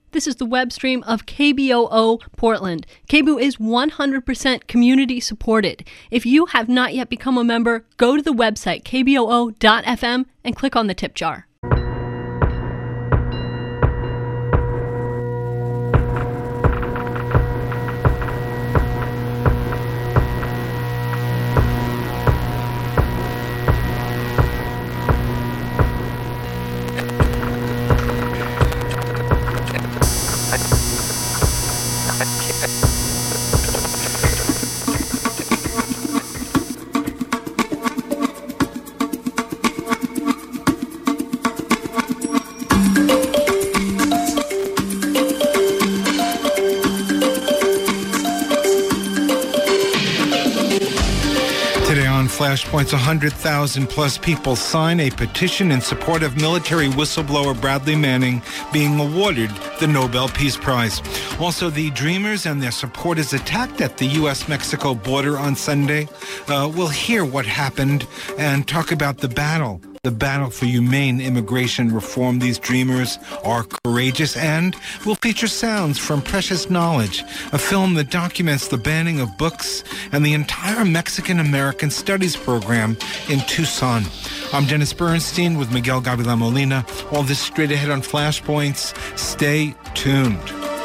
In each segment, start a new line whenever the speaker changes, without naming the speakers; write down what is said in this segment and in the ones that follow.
This is the web stream of KBOO Portland. KBOO is 100% community supported. If you have not yet become a member, go to the website kboo.fm and click on the tip jar.
Flashpoints, 100,000 plus people sign a petition in support of military whistleblower Bradley Manning being awarded the Nobel Peace Prize. Also, the Dreamers and their supporters attacked at the U.S.-Mexico border on Sunday. We'll hear what happened and talk about the battle for humane immigration reform. These Dreamers are courageous, and will feature sounds from Precious Knowledge, a film that documents the banning of books and the entire Mexican-American Studies program in Tucson. I'm Dennis Bernstein with Miguel Gavilan Molina. All this straight ahead on Flashpoints. Stay tuned.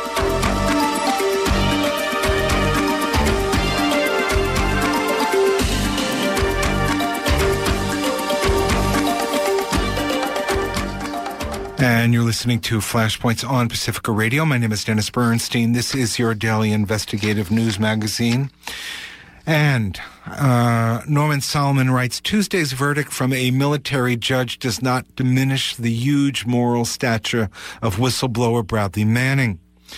And you're listening to Flashpoints on Pacifica Radio. My name is Dennis Bernstein. This is your daily investigative news magazine. And Norman Solomon writes, Tuesday's verdict from a military judge does not diminish the huge moral stature of whistleblower Bradley Manning.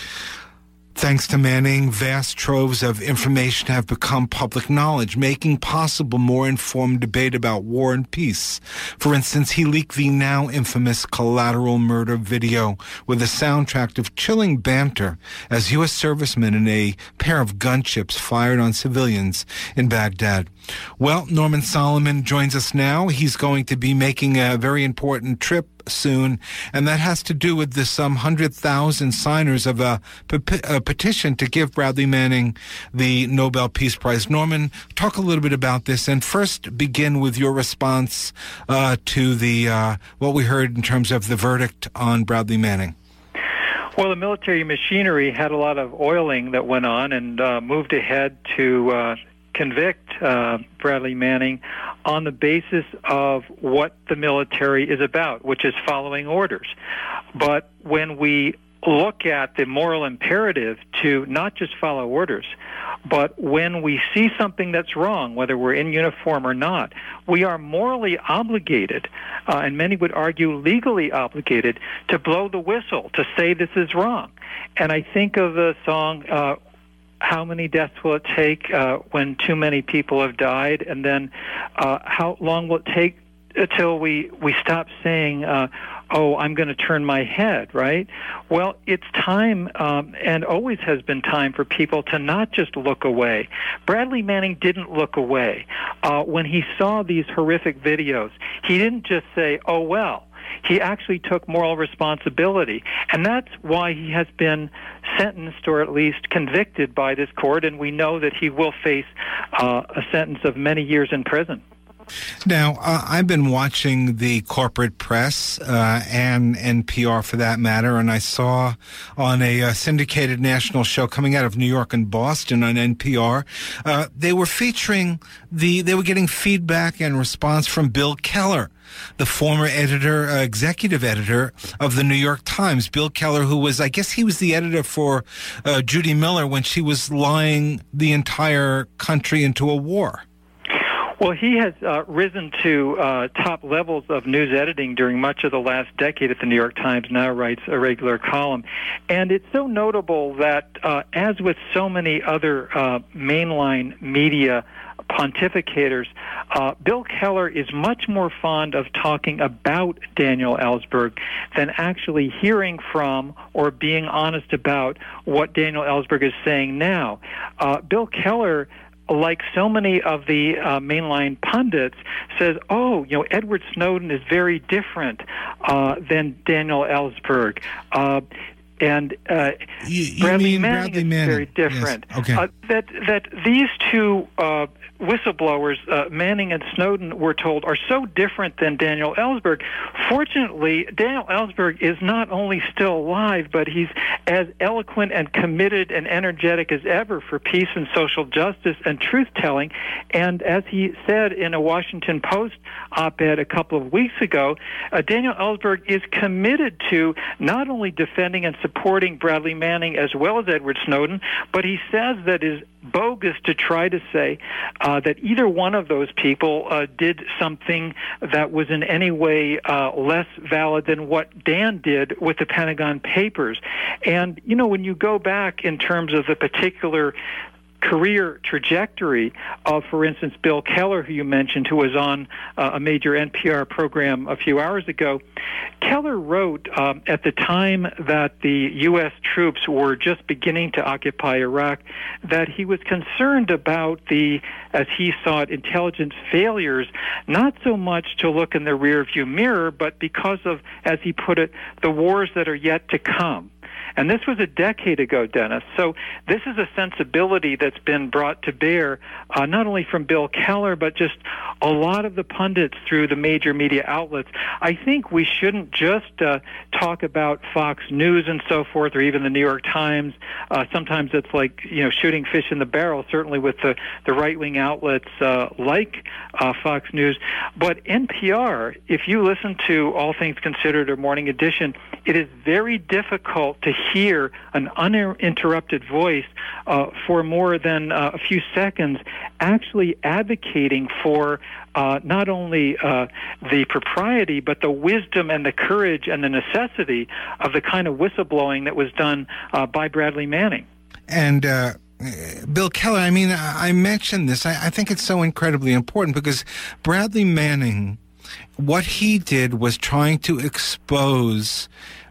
Thanks to Manning, vast troves of information have become public knowledge, making possible more informed debate about war and peace. For instance, he leaked the now infamous Collateral Murder video with a soundtrack of chilling banter as U.S. servicemen in a pair of gunships fired on civilians in Baghdad. Well, Norman Solomon joins us now. He's going to be making a very important trip soon, and that has to do with the some 100,000 signers of a petition to give Bradley Manning the Nobel Peace Prize. Norman, talk a little bit about this, and first begin with your response to the what we heard in terms of the verdict on Bradley Manning.
Well, the military machinery had a lot of oiling that went on and moved ahead to convict Bradley Manning on the basis of what the military is about, which is following orders. But when we look at the moral imperative to not just follow orders, but when we see something that's wrong, whether we're in uniform or not, we are morally obligated, and many would argue legally obligated, to blow the whistle, to say this is wrong. And I think of the song, how many deaths will it take when too many people have died? And then how long will it take until we stop saying, oh, I'm going to turn my head, right? Well, it's time, and always has been time, for people to not just look away. Bradley Manning didn't look away. When he saw these horrific videos, he didn't just say, oh, well. He actually took moral responsibility, and that's why he has been sentenced, or at least convicted, by this court, and we know that he will face a sentence of many years in prison.
Now, I've been watching the corporate press and NPR for that matter, and I saw on a syndicated national show coming out of New York and Boston on NPR, they were featuring they were getting feedback and response from Bill Keller, the former executive editor of the New York Times. Bill Keller, who was, I guess he was the editor for Judy Miller when she was lying the entire country into a war.
Well, he has risen to top levels of news editing during much of the last decade at the New York Times, now writes a regular column. And it's so notable that, as with so many other mainline media pontificators, Bill Keller is much more fond of talking about Daniel Ellsberg than actually hearing from or being honest about what Daniel Ellsberg is saying now. Bill Keller, like so many of the mainline pundits, says, Edward Snowden is very different than Daniel Ellsberg. And
Bradley Manning
is very different.
Yes. Okay.
That these two whistleblowers, Manning and Snowden, we're told, are so different than Daniel Ellsberg. Fortunately, Daniel Ellsberg is not only still alive, but he's as eloquent and committed and energetic as ever for peace and social justice and truth-telling. And as he said in a Washington Post op-ed a couple of weeks ago, Daniel Ellsberg is committed to not only defending and supporting Bradley Manning as well as Edward Snowden, but he says that it is bogus to try to say that either one of those people did something that was in any way less valid than what Dan did with the Pentagon Papers. And, you know, when you go back in terms of the particular career trajectory of, for instance, Bill Keller, who you mentioned, who was on a major NPR program a few hours ago. Keller wrote at the time that the U.S. troops were just beginning to occupy Iraq that he was concerned about the, as he saw it, intelligence failures, not so much to look in the rearview mirror, but because of, as he put it, the wars that are yet to come. And this was a decade ago, Dennis. So this is a sensibility that's been brought to bear not only from Bill Keller, but just a lot of the pundits through the major media outlets. I think we shouldn't just talk about Fox News and so forth, or even the New York Times. Sometimes it's like, you know, shooting fish in the barrel, certainly with the right-wing outlets like Fox News. But NPR, if you listen to All Things Considered or Morning Edition, it is very difficult to hear an uninterrupted voice for more than a few seconds actually advocating for not only the propriety, but the wisdom and the courage and the necessity of the kind of whistleblowing that was done by Bradley Manning.
And Bill Keller, I mean, I mentioned this. I think it's so incredibly important because Bradley Manning, what he did was trying to expose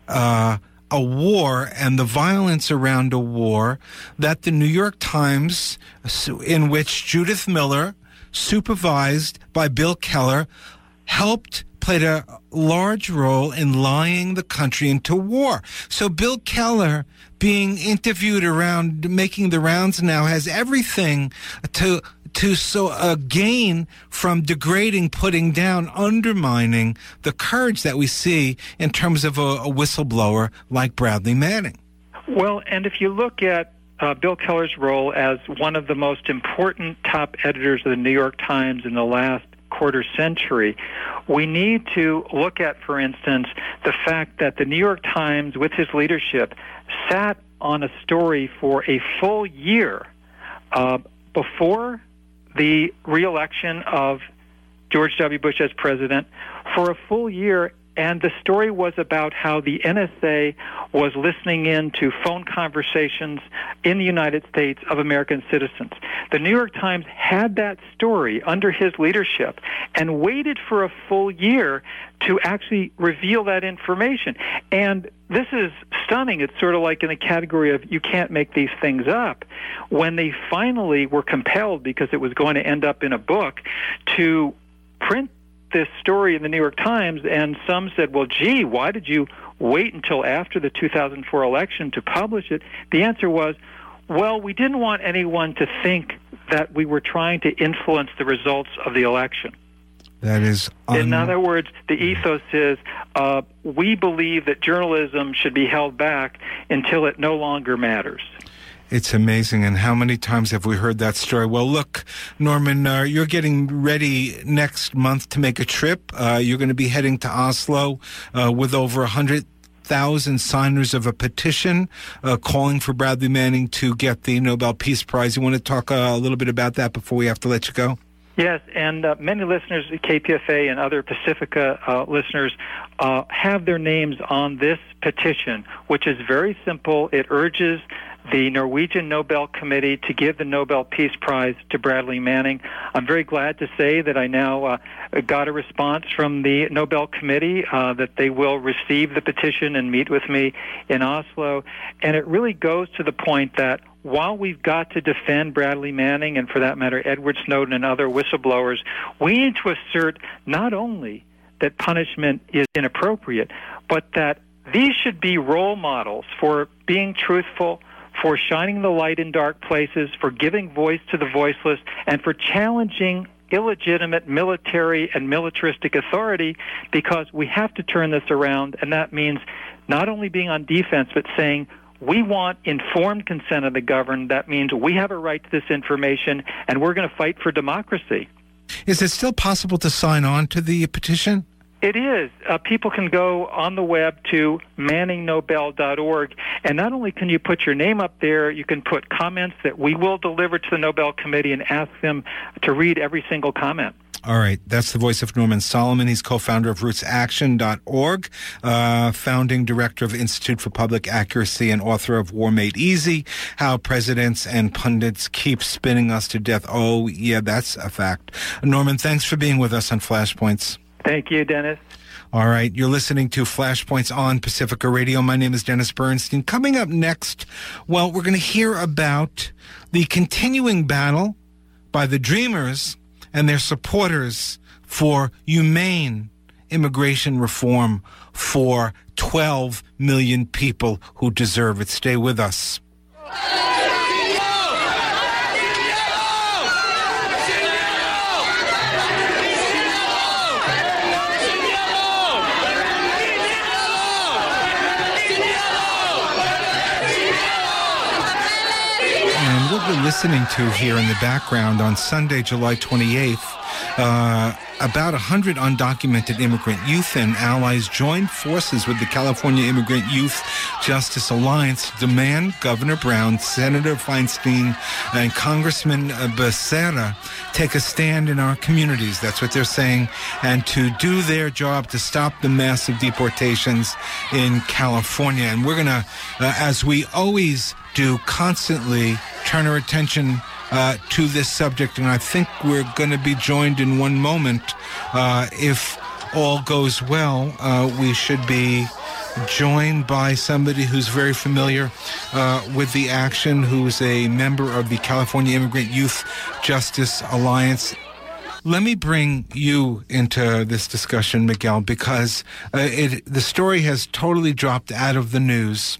a war and the violence around a war that the New York Times, in which Judith Miller, supervised by Bill Keller, played a large role in lying the country into war. So Bill Keller, being interviewed around, making the rounds now, has everything to gain from degrading, putting down, undermining the courage that we see in terms of a whistleblower like Bradley Manning.
Well, and if you look at Bill Keller's role as one of the most important top editors of the New York Times in the last quarter century, we need to look at, for instance, the fact that the New York Times, with his leadership, sat on a story for a full year before the re-election of George W. Bush as president, for a full year, and the story was about how the NSA was listening in to phone conversations in the United States of American citizens. The New York Times had that story under his leadership and waited for a full year to actually reveal that information. And this is stunning. It's sort of like in the category of you can't make these things up. When they finally were compelled, because it was going to end up in a book, to print this story in the New York Times, and some said, well, gee, why did you wait until after the 2004 election to publish it? The answer was, well, we didn't want anyone to think that we were trying to influence the results of the election.
That is
in other words, the ethos is we believe that journalism should be held back until it no longer matters.
It's amazing. And how many times have we heard that story? Well, look, Norman, you're getting ready next month to make a trip. You're going to be heading to Oslo with over 100,000 signers of a petition calling for Bradley Manning to get the Nobel Peace Prize. You want to talk a little bit about that before we have to let you go?
Yes, and many listeners at KPFA and other Pacifica listeners have their names on this petition, which is very simple. It urges the Norwegian Nobel Committee to give the Nobel Peace Prize to Bradley Manning. I'm very glad to say that I now got a response from the Nobel Committee that they will receive the petition and meet with me in Oslo. And it really goes to the point that while we've got to defend Bradley Manning and, for that matter, Edward Snowden and other whistleblowers, we need to assert not only that punishment is inappropriate, but that these should be role models for being truthful, for shining the light in dark places, for giving voice to the voiceless, and for challenging illegitimate military and militaristic authority, because we have to turn this around, and that means not only being on defense, but saying, we want informed consent of the governed. That means we have a right to this information, and we're going to fight for democracy.
Is it still possible to sign on to the petition?
It is. People can go on the web to manningnobel.org, and not only can you put your name up there, you can put comments that we will deliver to the Nobel Committee and ask them to read every single comment.
All right. That's the voice of Norman Solomon. He's co-founder of RootsAction.org, founding director of Institute for Public Accuracy, and author of War Made Easy, How Presidents and Pundits Keep Spinning Us to Death. Oh, yeah, that's a fact. Norman, thanks for being with us on Flashpoints.
Thank you, Dennis.
All right, you're listening to Flashpoints on Pacifica Radio. My name is Dennis Bernstein. Coming up next, well, we're going to hear about the continuing battle by the Dreamers and their supporters for humane immigration reform for 12 million people who deserve it. Stay with us. And what we're listening to here in the background on Sunday, July 28th, about 100 undocumented immigrant youth and allies joined forces with the California Immigrant Youth Justice Alliance to demand Governor Brown, Senator Feinstein, and Congressman Becerra take a stand in our communities. That's what they're saying, and to do their job to stop the massive deportations in California. And we're going to, as we always do, constantly turn our attention to this subject, and I think we're going to be joined in one moment. If all goes well, we should be joined by somebody who's very familiar with the action, who's a member of the California Immigrant Youth Justice Alliance. Let me bring you into this discussion, Miguel, because the story has totally dropped out of the news.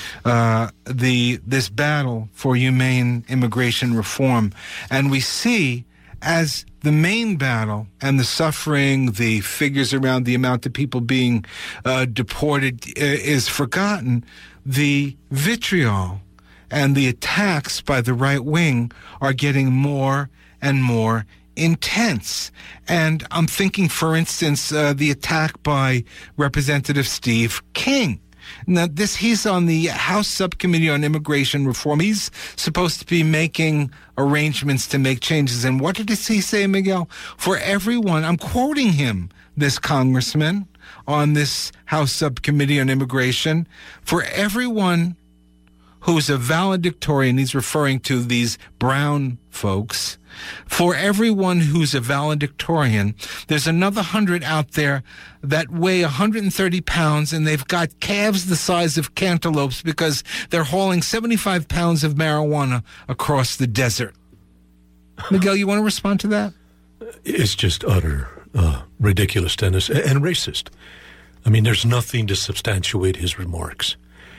This battle for humane immigration reform, and we see as the main battle and the suffering, the figures around the amount of people being deported is forgotten, the vitriol and the attacks by the right wing are getting more and more intense. And I'm thinking, for instance, the attack by Representative Steve King. Now, he's on the House Subcommittee on Immigration Reform. He's supposed to be making arrangements to make changes. And what did he say, Miguel? For everyone, I'm quoting him, this congressman on this House Subcommittee on Immigration, for everyone who's a valedictorian, he's referring to these brown folks, for everyone who's a valedictorian, there's another 100 out there that weigh 130 pounds, and they've got calves the size of cantaloupes because they're hauling 75 pounds of marijuana across the desert. Miguel, you want to respond to that?
It's just utter ridiculous, Dennis, and racist. I mean, there's nothing to substantiate his remarks.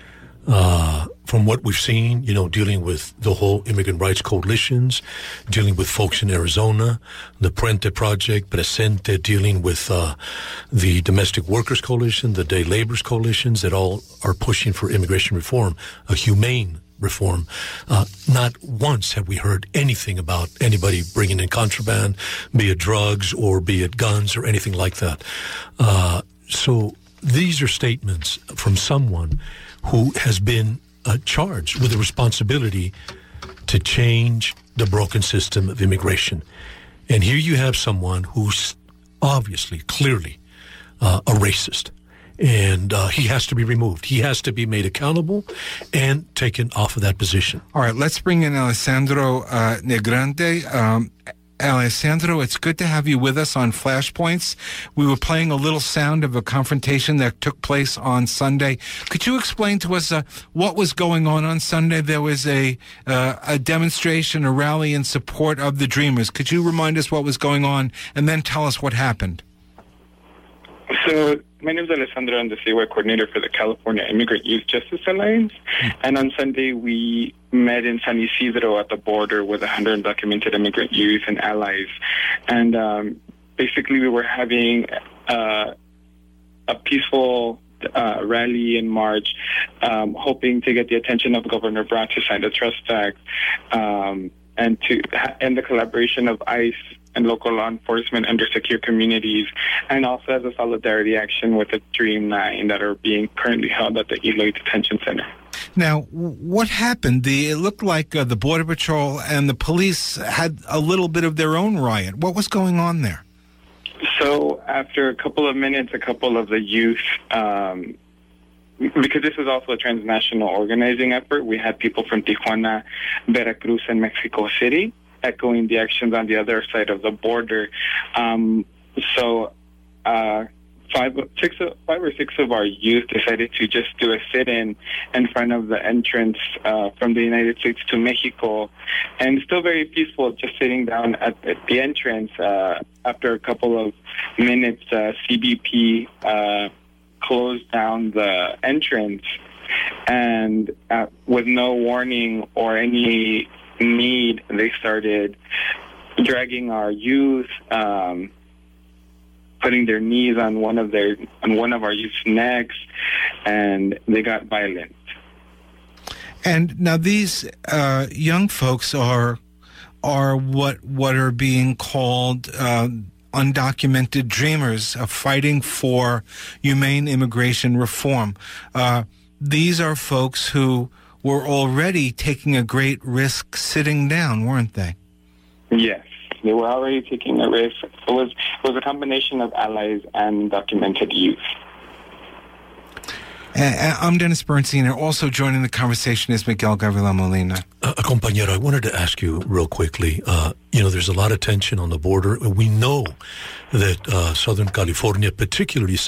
From what we've seen, dealing with the whole immigrant rights coalitions, dealing with folks in Arizona, the Puente Project, Presente, dealing with the Domestic Workers Coalition, the Day Laborers Coalitions, that all are pushing for immigration reform, a humane reform. Not once have we heard anything about anybody bringing in contraband, be it drugs or be it guns or anything like that. So these are statements from someone who has been charged with the responsibility to change the broken system of immigration. And here you have someone who's obviously, clearly a racist. And he has to be removed. He has to be made accountable and taken off of that position.
All right, let's bring in Alessandro Negrante. Alessandro, it's good to have you with us on Flashpoints. We were playing a little sound of a confrontation that took place on Sunday. Could you explain to us what was going on Sunday? There was a demonstration, a rally in support of the Dreamers. Could you remind us what was going on and then tell us what happened?
So my name is Alessandro. I'm the statewide coordinator for the California Immigrant Youth Justice Alliance. And on Sunday, we met in San Isidro at the border with 100 undocumented immigrant youth and allies. And basically, we were having a peaceful rally in March, hoping to get the attention of Governor Brown to sign the Trust Act and to end the collaboration of ICE and local law enforcement under secure communities, and also as a solidarity action with the Dream 9 that are being currently held at the Eloy Detention Center.
Now, what happened? It looked like the Border Patrol and the police had a little bit of their own riot. What was going on there?
So after a couple of minutes, a couple of the youth, because this was also a transnational organizing effort, we had people from Tijuana, Veracruz, and Mexico City echoing the actions on the other side of the border. So 5 or 6 of our youth decided to just do a sit-in in front of the entrance from the United States to Mexico, and still very peaceful, just sitting down at the entrance. After a couple of minutes, CBP closed down the entrance, and with no warning or any need, they started dragging our youth, putting their knees on one of our youth's necks, and they got violent.
And now these young folks are what are being called undocumented dreamers, fighting for humane immigration reform. These are folks who were already taking a great risk sitting down, weren't they?
Yes, they were already taking a risk. It was a combination of allies and documented youth.
I'm Dennis Bernstein, and also joining the conversation is Miguel Gabriela Molina.
Compañero, I wanted to ask you real quickly, there's a lot of tension on the border. We know that Southern California, particularly